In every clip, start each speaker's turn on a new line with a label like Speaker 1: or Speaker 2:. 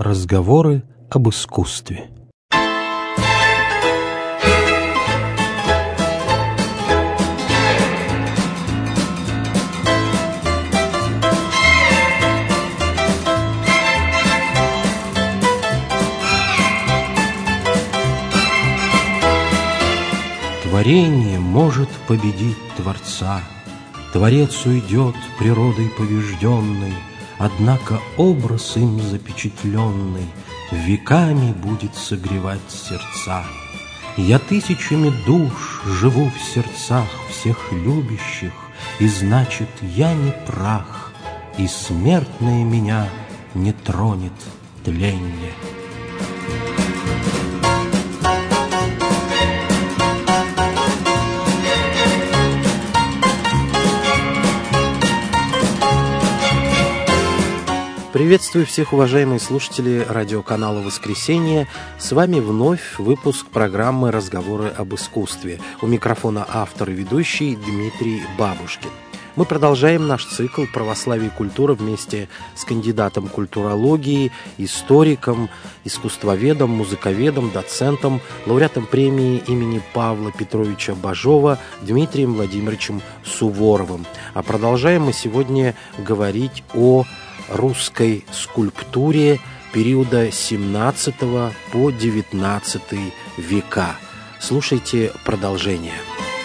Speaker 1: Разговоры об искусстве. Творение может победить Творца, Творец уйдет природой побежденной, однако образ им запечатленный веками будет согревать сердца. Я тысячами душ живу в сердцах всех любящих, и значит, я не прах, и смертное меня не тронет тленье.
Speaker 2: Приветствую всех, уважаемые слушатели радиоканала «Воскресенье». С вами вновь выпуск программы «Разговоры об искусстве». У микрофона автор и ведущий Дмитрий Бабушкин. Мы продолжаем наш цикл «Православие и культура» вместе с кандидатом культурологии, историком, искусствоведом, музыковедом, доцентом, лауреатом премии имени Павла Петровича Бажова Дмитрием Владимировичем Суворовым. А продолжаем мы сегодня говорить о русской скульптуре периода 17 по 19 века. Слушайте продолжение.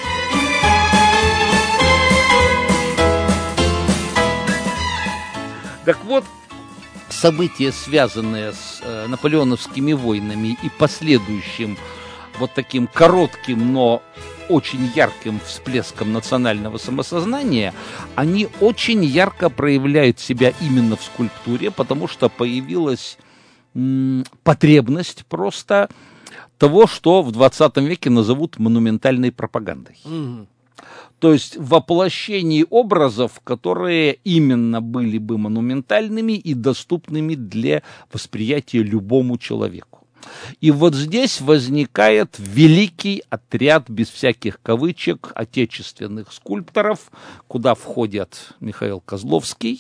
Speaker 3: Так вот, события, связанные с наполеоновскими войнами и последующим вот таким коротким, но очень ярким всплеском национального самосознания, они очень ярко проявляют себя именно в скульптуре, потому что появилась потребность просто того, что в 20 веке назовут монументальной пропагандой. То есть воплощение образов, которые именно были бы монументальными и доступными для восприятия любому человеку. И вот здесь возникает великий отряд, без всяких кавычек, отечественных скульпторов, куда входят Михаил Козловский,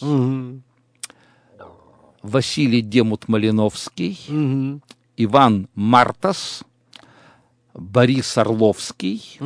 Speaker 3: Василий Демут-Малиновский, Иван Мартас, Борис Орловский,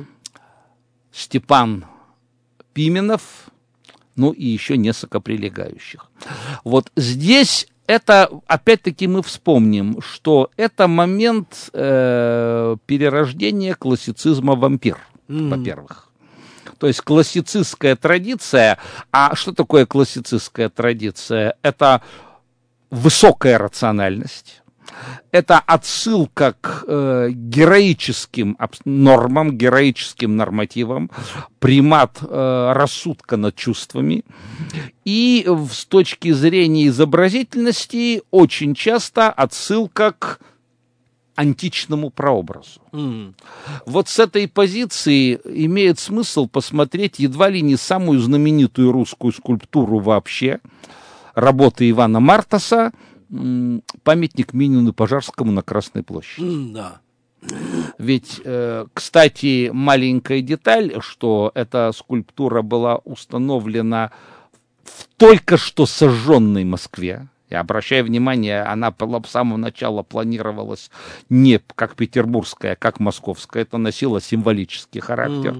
Speaker 3: Степан Пименов, ну и еще несколько прилегающих. Вот здесь это, опять-таки, мы вспомним, что это момент перерождения классицизма «Вампир», во-первых. То есть классицистская традиция. А что такое классицистская традиция? Это высокая рациональность. Это отсылка к героическим нормам, героическим нормативам, примат рассудка над чувствами. И с точки зрения изобразительности очень часто отсылка к античному прообразу. Вот с этой позиции имеет смысл посмотреть едва ли не самую знаменитую русскую скульптуру вообще, работы Ивана Мартаса, памятник Минину Пожарскому на Красной площади.
Speaker 2: Да.
Speaker 3: Ведь, кстати, маленькая деталь, что эта скульптура была установлена в только что сожженной Москве. Я обращаю внимание, она с самого начала планировалась не как петербургская, а как московская. Это носило символический характер.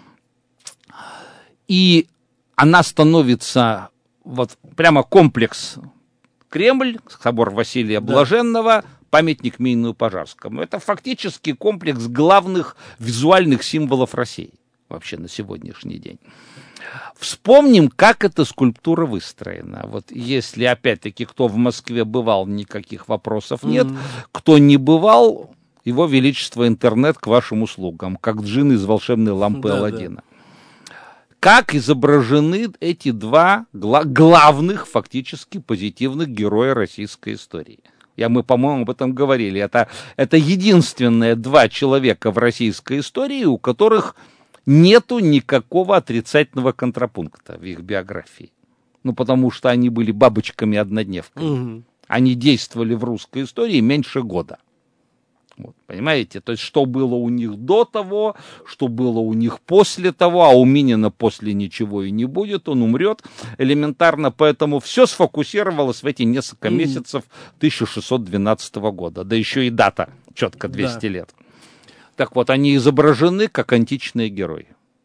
Speaker 3: И она становится вот прямо комплекс Кремль, собор Василия Блаженного, памятник Минину Пожарскому. Это фактически комплекс главных визуальных символов России вообще на сегодняшний день. Вспомним, как эта скульптура выстроена. Вот если, опять-таки, кто в Москве бывал, никаких вопросов нет. Кто не бывал, его величество интернет к вашим услугам, как джин из волшебной лампы Аладдина. Как изображены эти два главных, фактически, позитивных героя российской истории. Мы, по-моему, об этом говорили. Это единственные два человека в российской истории, у которых нету никакого отрицательного контрапункта в их биографии. Потому что они были бабочками-однодневками. Они действовали в русской истории меньше года. Вот, понимаете? То есть, что было у них до того, что было у них после того, а у Минина после ничего и не будет, он умрет элементарно, поэтому все сфокусировалось в эти несколько месяцев 1612 года, да еще и дата четко 200 лет. Так вот, они изображены как античные герои.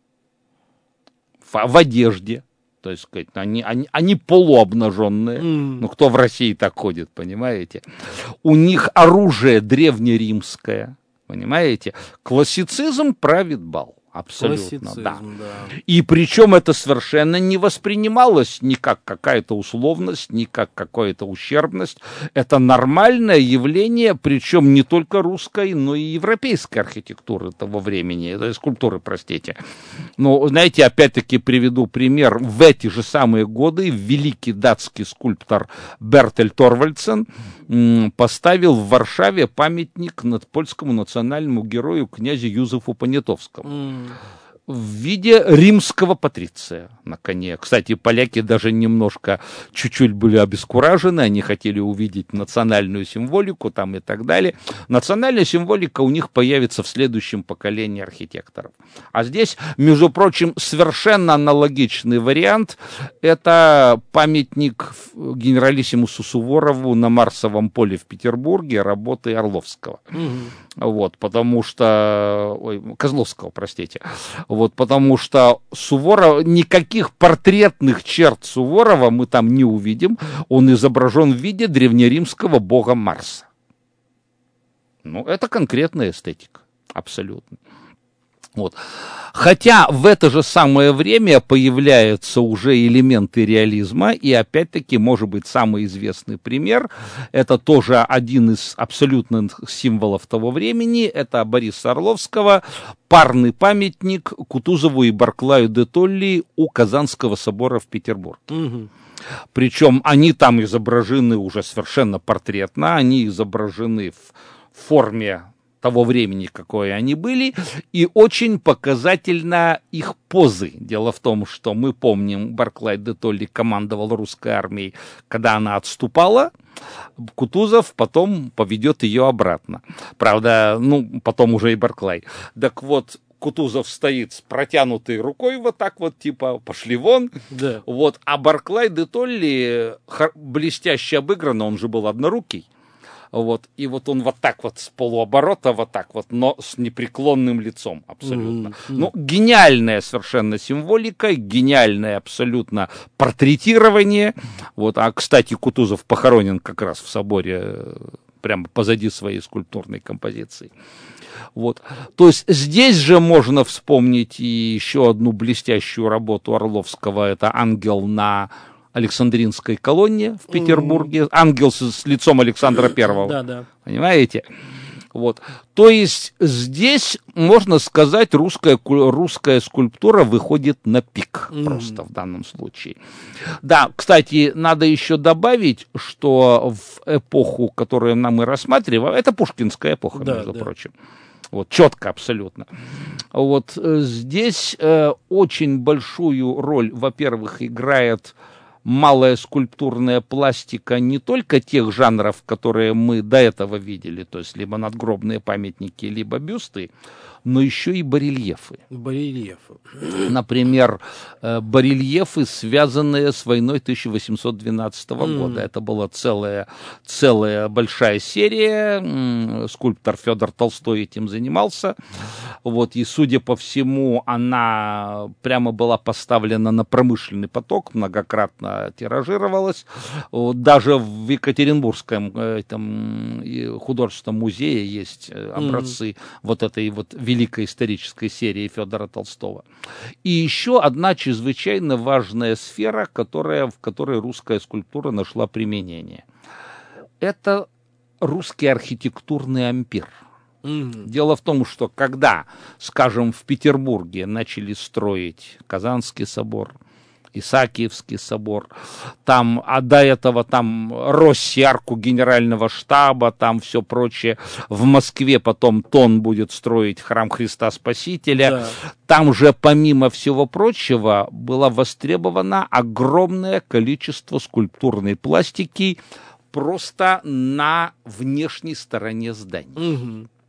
Speaker 3: В одежде. То есть, сказать, они полуобнаженные. Ну, кто в России так ходит, понимаете? У них оружие древнеримское, понимаете? Классицизм правит бал. Абсолютно, да. И причем это совершенно не воспринималось ни как какая-то условность, ни как какая-то ущербность. Это нормальное явление, причем не только русской, но и европейской архитектуры того времени, скульптуры, простите. Но, знаете, опять-таки приведу пример. В эти же самые годы великий датский скульптор Бертель Торвальдсен поставил в Варшаве памятник над польскому национальному герою князю Юзефу Понятовскому. В виде римского патриция на коне. Кстати, поляки даже немножко, чуть-чуть были обескуражены, они хотели увидеть национальную символику там и так далее. Национальная символика у них появится в следующем поколении архитекторов. А здесь, между прочим, совершенно аналогичный вариант. Это памятник генералиссимусу Суворову на Марсовом поле в Петербурге, работы Орловского. Вот, потому что... Козловского, простите. Вот, потому что Суворов, никаких портретных черт Суворова мы там не увидим. Он изображен в виде древнеримского бога Марса. Ну, это конкретная эстетика. Абсолютно. Вот. Хотя в это же самое время появляются уже элементы реализма, и опять-таки, может быть, самый известный пример, это тоже один из абсолютных символов того времени, это Бориса Орловского, парный памятник Кутузову и Барклаю де Толли у Казанского собора в Петербурге. Причем они там изображены уже совершенно портретно, они изображены в форме того времени, какое они были, и очень показательно их позы. Дело в том, что мы помним, Барклай де Толли командовал русской армией, когда она отступала, Кутузов потом поведет ее обратно. Правда, потом уже и Барклай. Так вот, Кутузов стоит с протянутой рукой вот так вот, типа, пошли вон. Да. Вот, а Барклай де Толли блестяще обыгран, он же был однорукий. Вот, и вот он вот так вот с полуоборота, вот так вот, но с непреклонным лицом абсолютно. Ну, гениальная совершенно символика, гениальное абсолютно портретирование. Вот, а, кстати, Кутузов похоронен как раз в соборе прямо позади своей скульптурной композиции. Вот. То есть здесь же можно вспомнить и еще одну блестящую работу Орловского, это «Ангел на Александринской колонне в Петербурге, ангел с лицом Александра Первого. Да. Понимаете? Вот. То есть здесь, можно сказать, русская скульптура выходит на пик просто в данном случае. Да, кстати, надо еще добавить, что в эпоху, которую мы рассматриваем, это пушкинская эпоха, между прочим. Вот, четко абсолютно. Вот здесь очень большую роль, во-первых, играет малая скульптурная пластика не только тех жанров, которые мы до этого видели, то есть либо надгробные памятники, либо бюсты, но еще и барельефы. Например, барельефы, связанные с войной 1812 года. Это была целая большая серия. Скульптор Федор Толстой этим занимался. Вот, и, судя по всему, она прямо была поставлена на промышленный поток, многократно тиражировалась. Даже в Екатеринбургском художественном музее есть образцы вот этой вот великой исторической серии Федора Толстого. И еще одна чрезвычайно важная сфера, в которой русская скульптура нашла применение. Это русский архитектурный ампир. Дело в том, что когда, скажем, в Петербурге начали строить Казанский собор, Исаакиевский собор, там, а до этого там Росси, арку генерального штаба, там все прочее. В Москве потом Тон будет строить храм Христа Спасителя. Да. Там же, помимо всего прочего, было востребовано огромное количество скульптурной пластики просто на внешней стороне зданий.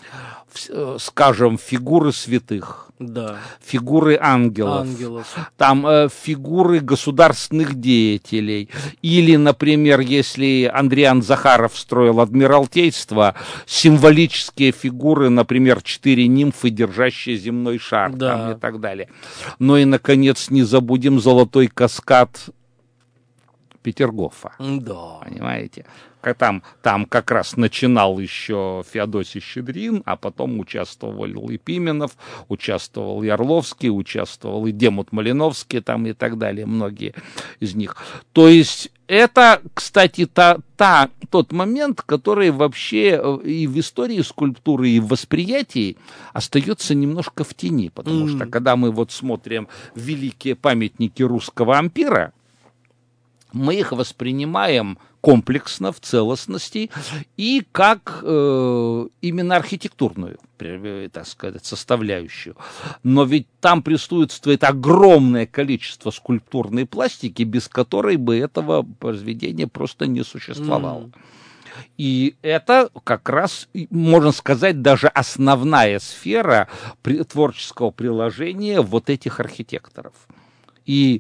Speaker 3: скажем, фигуры святых,
Speaker 2: Да.
Speaker 3: фигуры ангелов, там фигуры государственных деятелей. Или, например, если Андриан Захаров строил Адмиралтейство, символические фигуры, например, 4 нимфы, держащие земной шар,
Speaker 2: да.
Speaker 3: Там, и так далее. Ну и, наконец, не забудем золотой каскад Петергофа.
Speaker 2: Да.
Speaker 3: Понимаете? Там как раз начинал еще Феодосий Щедрин, а потом участвовал и Пименов, участвовал и Орловский, участвовал и Демут Малиновский, там и так далее, многие из них. То есть это, кстати, тот момент, который вообще и в истории скульптуры, и в восприятии остается немножко в тени, потому что когда мы вот смотрим великие памятники русского ампира, мы их воспринимаем комплексно, в целостности, и как именно архитектурную, так сказать, составляющую. Но ведь там присутствует огромное количество скульптурной пластики, без которой бы этого произведения просто не существовало. И это как раз, можно сказать, даже основная сфера творческого приложения вот этих архитекторов. И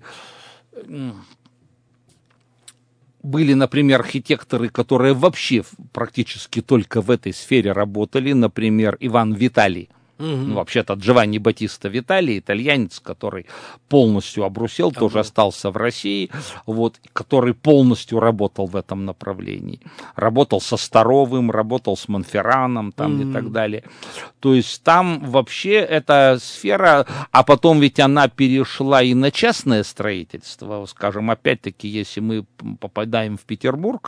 Speaker 3: были, например, архитекторы, которые вообще практически только в этой сфере работали. Например, Иван Виталий. Ну, вообще-то Джованни Батиста Виталий, итальянец, который полностью обрусел, тоже остался в России, вот, который полностью работал в этом направлении. Работал со Старовым, работал с Монферраном там, и так далее. То есть там вообще эта сфера, а потом ведь она перешла и на частное строительство. Скажем, опять-таки, если мы попадаем в Петербург,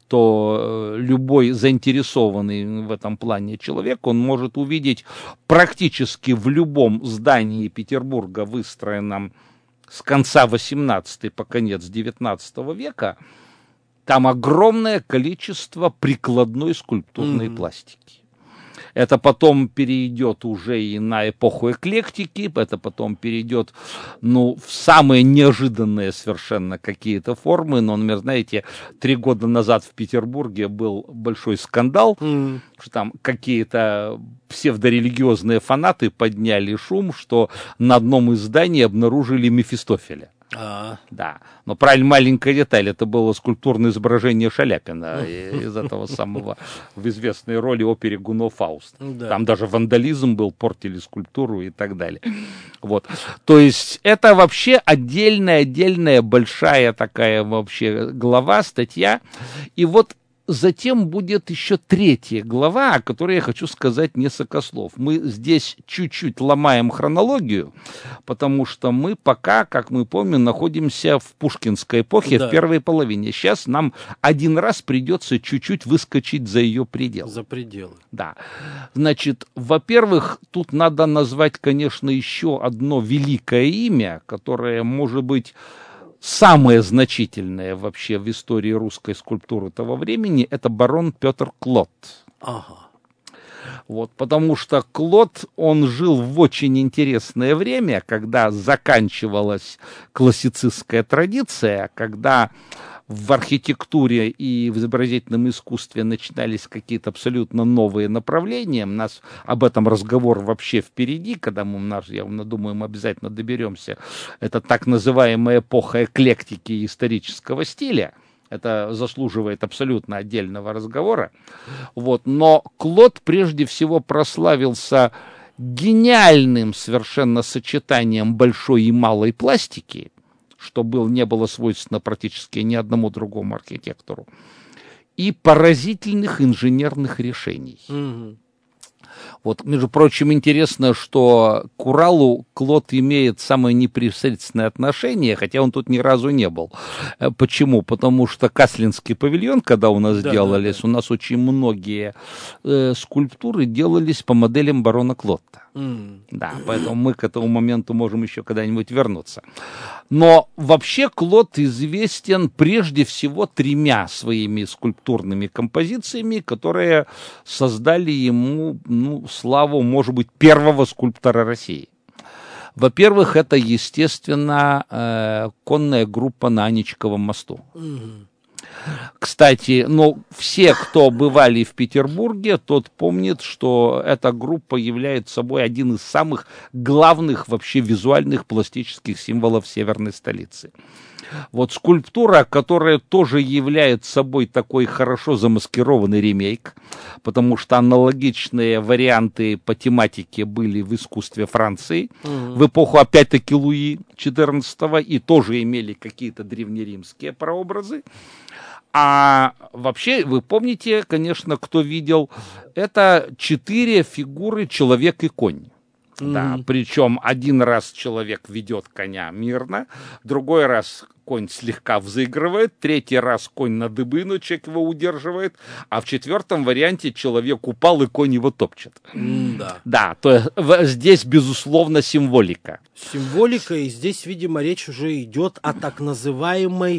Speaker 3: то любой заинтересованный в этом плане человек, он может увидеть практически в любом здании Петербурга, выстроенном с конца 18 по конец 19 века, там огромное количество прикладной скульптурной пластики. Это потом перейдет уже и на эпоху эклектики, это потом перейдет, в самые неожиданные совершенно какие-то формы. Но, например, знаете, 3 года назад в Петербурге был большой скандал, что там какие-то псевдорелигиозные фанаты подняли шум, что на одном из зданий обнаружили Мефистофеля. Да, но правильно, маленькая деталь, это было скульптурное изображение Шаляпина из этого самого, в известной роли опере Гуно Фауст. Там даже вандализм был, портили скульптуру и так далее. Вот, то есть это вообще отдельная большая такая вообще глава, статья, и вот затем будет еще 3-я глава, о которой я хочу сказать несколько слов. Мы здесь чуть-чуть ломаем хронологию, потому что мы пока, как мы помним, находимся в пушкинской эпохе, в первой половине. Сейчас нам один раз придется чуть-чуть выскочить за ее пределы.
Speaker 2: За пределы.
Speaker 3: Да. Значит, во-первых, тут надо назвать, конечно, еще одно великое имя, которое, может быть, самое значительное вообще в истории русской скульптуры того времени, это барон Петр Клод. Вот, потому что Клод, он жил в очень интересное время, когда заканчивалась классицистская традиция, когда в архитектуре и в изобразительном искусстве начинались какие-то абсолютно новые направления. У нас об этом разговор вообще впереди, когда я думаю, мы обязательно доберемся. Это так называемая эпоха эклектики и исторического стиля. Это заслуживает абсолютно отдельного разговора. Вот. Но Клод прежде всего прославился гениальным совершенно сочетанием большой и малой пластики, что не было свойственно практически ни одному другому архитектору, и поразительных инженерных решений. Вот, между прочим, интересно, что к Уралу Клод имеет самое непосредственное отношение, хотя он тут ни разу не был. Почему? Потому что Каслинский павильон, когда у нас делались, у нас очень многие скульптуры делались по моделям барона Клодта. Да, поэтому мы к этому моменту можем еще когда-нибудь вернуться. Но вообще Клод известен прежде всего 3 своими скульптурными композициями, которые создали ему, славу, может быть, первого скульптора России. Во-первых, это, естественно, конная группа на Аничковом мосту. Кстати, но все, кто бывали в Петербурге, тот помнит, что эта группа является собой один из самых главных вообще визуальных пластических символов северной столицы. Вот скульптура, которая тоже является собой такой хорошо замаскированный ремейк, потому что аналогичные варианты по тематике были в искусстве Франции в эпоху, опять-таки, Луи XIV, и тоже имели какие-то древнеримские прообразы. А вообще, вы помните, конечно, кто видел, это 4 фигуры человек и конь. Да, причем один раз человек ведет коня мирно, другой раз конь слегка взыгрывает, третий раз конь на дыбы, но человек его удерживает, а в 4-м варианте человек упал, и конь его топчет. Да, то есть здесь, безусловно, символика.
Speaker 2: Символика, и здесь, видимо, речь уже идет о так называемой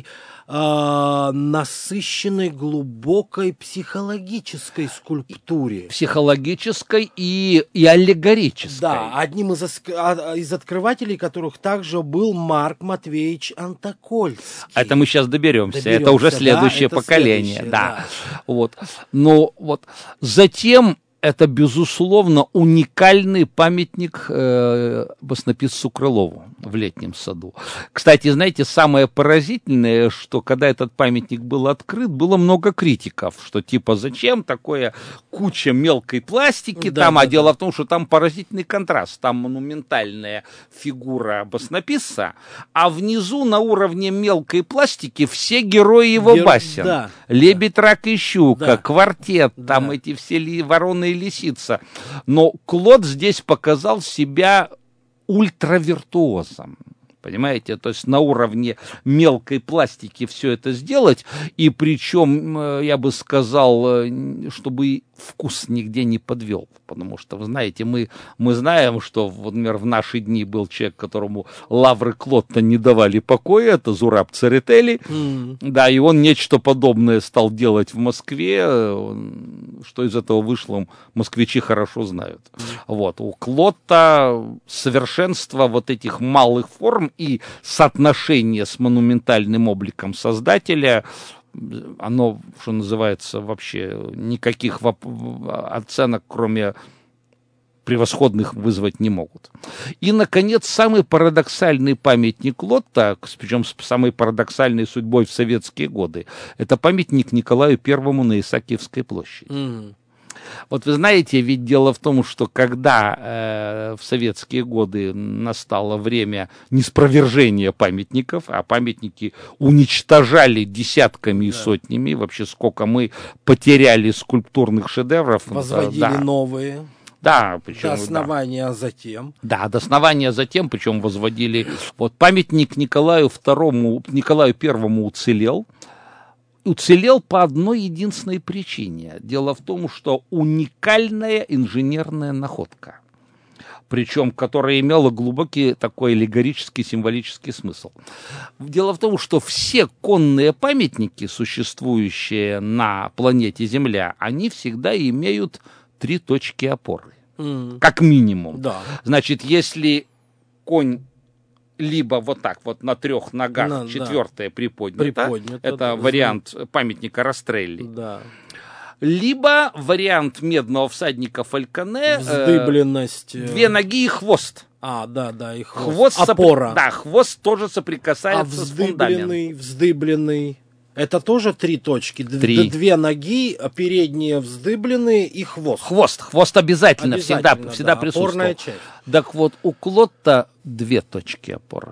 Speaker 2: насыщенной, глубокой психологической скульптуре.
Speaker 3: Психологической и аллегорической.
Speaker 2: Да, одним из открывателей которых также был Марк Матвеевич Антокольский.
Speaker 3: Это мы сейчас доберемся. Это уже следующее поколение. Да. Вот. Но вот затем это, безусловно, уникальный памятник баснописцу Крылову в Летнем саду. Кстати, знаете, самое поразительное, что когда этот памятник был открыт, было много критиков, что типа зачем такое куча мелкой пластики там, дело в том, что там поразительный контраст, там монументальная фигура баснописца, а внизу на уровне мелкой пластики все герои его басен. Лебедь, рак и щука, квартет, там эти все вороны и лисица. Но Клод здесь показал себя ультравиртуозом. Понимаете, то есть на уровне мелкой пластики все это сделать, и причем, я бы сказал, чтобы вкус нигде не подвел, потому что, вы знаете, мы знаем, что, например, в наши дни был человек, которому лавры Клотта не давали покоя, это Зураб Церетели, да, и он нечто подобное стал делать в Москве, что из этого вышло, москвичи хорошо знают. Вот, у Клотта совершенство вот этих малых форм и соотношение с монументальным обликом создателя, оно, что называется, вообще никаких оценок, кроме превосходных, вызвать не могут. И, наконец, самый парадоксальный памятник Клотта, причем с самой парадоксальной судьбой в советские годы, это памятник Николаю Первому на Исаакиевской площади. Вот вы знаете, ведь дело в том, что когда в советские годы настало время неспровержения памятников, а памятники уничтожали десятками и сотнями, вообще сколько мы потеряли скульптурных шедевров.
Speaker 2: Возводили новые.
Speaker 3: Да, причем,
Speaker 2: до основания, а затем.
Speaker 3: Да, до основания, затем, причем возводили. Вот памятник Николаю Первому уцелел по одной единственной причине. Дело в том, что уникальная инженерная находка, причем которая имела глубокий такой аллегорический, символический смысл. Дело в том, что все конные памятники, существующие на планете Земля, они всегда имеют 3 точки опоры, как минимум. Да. Значит, если конь либо вот так вот на 3 ногах, 4-я приподнята, это вариант памятника Растрелли. Да. Либо вариант медного всадника Фальконе,
Speaker 2: вздыбленность.
Speaker 3: 2 ноги и хвост.
Speaker 2: И хвост. Опора.
Speaker 3: Хвост тоже соприкасается с фундаментом.
Speaker 2: Вздыбленный. Это тоже 3 точки. 2 ноги, передние вздыбленные и хвост.
Speaker 3: Хвост обязательно всегда присутствует.
Speaker 2: Опорная часть.
Speaker 3: Так вот, у Клотта 2 точки опоры.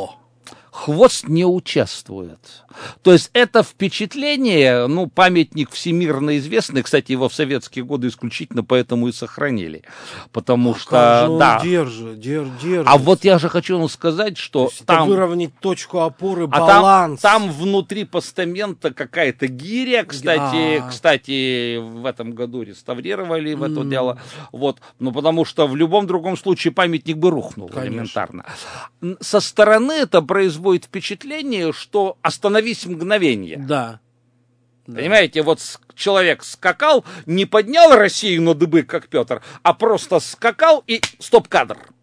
Speaker 3: Хвост не участвует. То есть это впечатление, памятник всемирно известный, кстати, его в советские годы исключительно поэтому и сохранили. Потому что,
Speaker 2: он держит.
Speaker 3: А вот я же хочу вам сказать, что
Speaker 2: там выровнять точку опоры, баланс.
Speaker 3: Там внутри постамента какая-то гиря, кстати, в этом году реставрировали в это дело. Вот, потому что в любом другом случае памятник бы рухнул элементарно. Со стороны это производит впечатление, что остановись мгновение.
Speaker 2: Да.
Speaker 3: Понимаете, вот человек скакал, не поднял Россию на дыбы, как Петр, а просто скакал и стоп-кадр.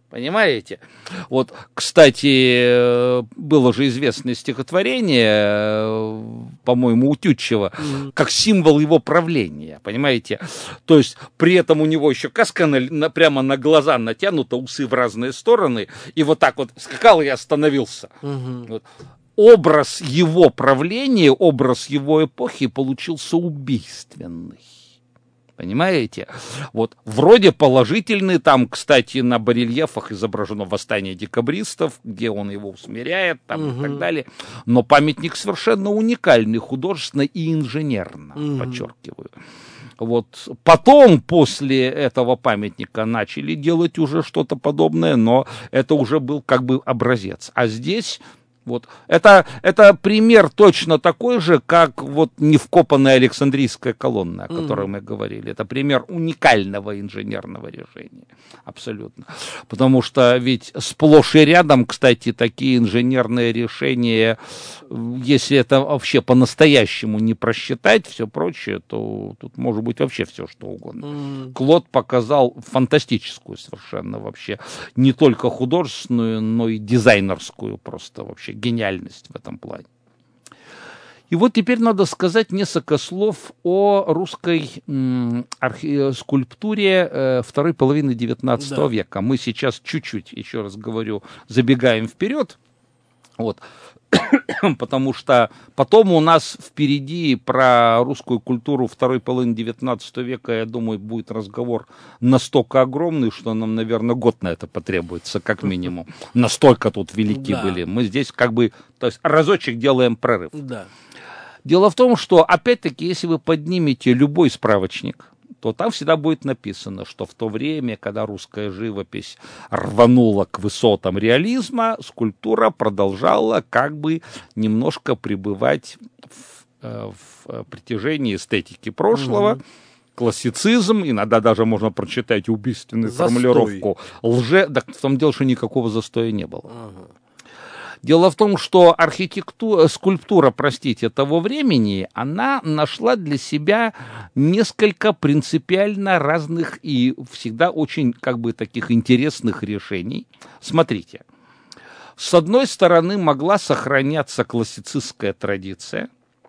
Speaker 3: Понимаете? Вот, кстати, было же известное стихотворение, по-моему, у Тютчева, как символ его правления, понимаете? То есть при этом у него еще каска прямо на глаза натянута, усы в разные стороны, и вот так вот скакал и остановился. Вот. Образ его правления, образ его эпохи получился убийственный. Понимаете? Вот вроде положительный, там, кстати, на барельефах изображено восстание декабристов, где он его усмиряет, там, и так далее. Но памятник совершенно уникальный, художественно и инженерно, подчеркиваю. Вот потом, после этого памятника, начали делать уже что-то подобное, но это уже был как бы образец. А здесь... Вот. Это пример точно такой же, как вот невкопанная Александрийская колонна, о которой мы говорили. Это пример уникального инженерного решения. Абсолютно. Потому что ведь сплошь и рядом, кстати, такие инженерные решения, если это вообще по-настоящему не просчитать, все прочее, то тут может быть вообще все, что угодно. Клод показал фантастическую совершенно вообще, не только художественную, но и дизайнерскую просто вообще гениальность в этом плане. И вот теперь надо сказать несколько слов о русской скульптуре второй половины XIX века. Мы сейчас чуть-чуть, еще раз говорю, забегаем вперед, вот, потому что потом у нас впереди про русскую культуру второй половины XIX века, я думаю, будет разговор настолько огромный, что нам, наверное, год на это потребуется, как минимум. Настолько тут велики были. Мы здесь как бы, то есть разочек делаем прорыв. Да. Дело в том, что, опять-таки, если вы поднимете любой справочник, то там всегда будет написано, что в то время, когда русская живопись рванула к высотам реализма, скульптура продолжала как бы немножко пребывать в притяжении эстетики прошлого, классицизм, иногда даже можно прочитать убийственную формулировку так в том дело, что никакого застоя не было. Дело в том, что скульптура, того времени, она нашла для себя несколько принципиально разных и всегда очень, как бы, таких интересных решений. Смотрите, с одной стороны, могла сохраняться классицистская традиция,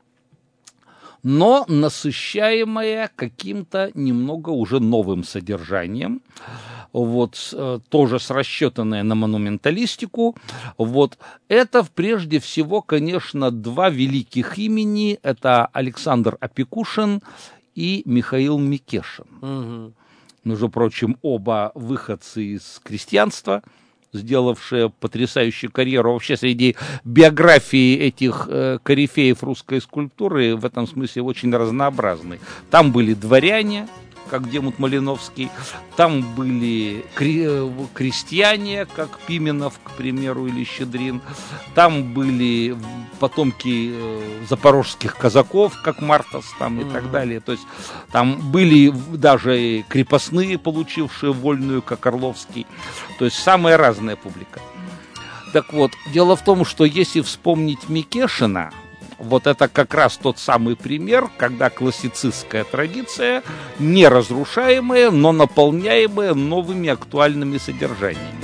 Speaker 3: но насыщаемая каким-то немного уже новым содержанием, вот, тоже рассчитанная на монументалистику. Вот. Это, прежде всего, конечно, два великих имени. Это Александр Опекушин и Михаил Микешин. Между прочим, оба выходцы из крестьянства, сделавшие потрясающую карьеру. Вообще, среди биографии этих корифеев русской скульптуры в этом смысле очень разнообразны. Там были дворяне, как Демут Малиновский, там были крестьяне, как Пименов, к примеру, или Щедрин, там были потомки запорожских казаков, как Мартас, там, и так далее. То есть там были даже крепостные, получившие вольную, как Орловский. То есть самая разная публика. Так вот, дело в том, что если вспомнить Микешина, вот это как раз тот самый пример, когда классицистская традиция, неразрушаемая, но наполняемая новыми актуальными содержаниями.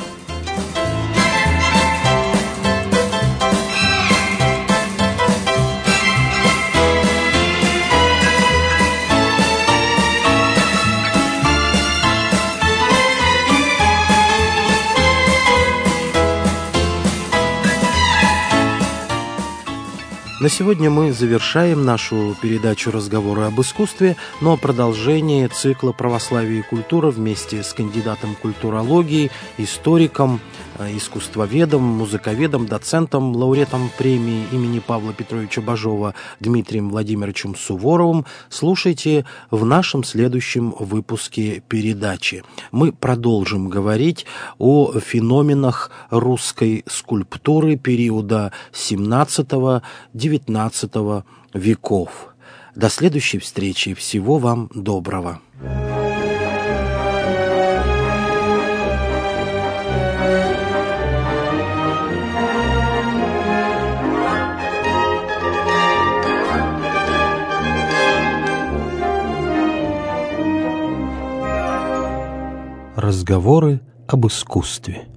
Speaker 2: На сегодня мы завершаем нашу передачу «Разговоры об искусстве», но продолжение цикла «Православие и культура» вместе с кандидатом культурологии, историком, искусствоведом, музыковедом, доцентом, лауреатом премии имени Павла Петровича Бажова Дмитрием Владимировичем Суворовым слушайте в нашем следующем выпуске передачи. Мы продолжим говорить о феноменах русской скульптуры периода 17-XIX веков. До следующей встречи. Всего вам доброго. Разговоры
Speaker 1: об искусстве.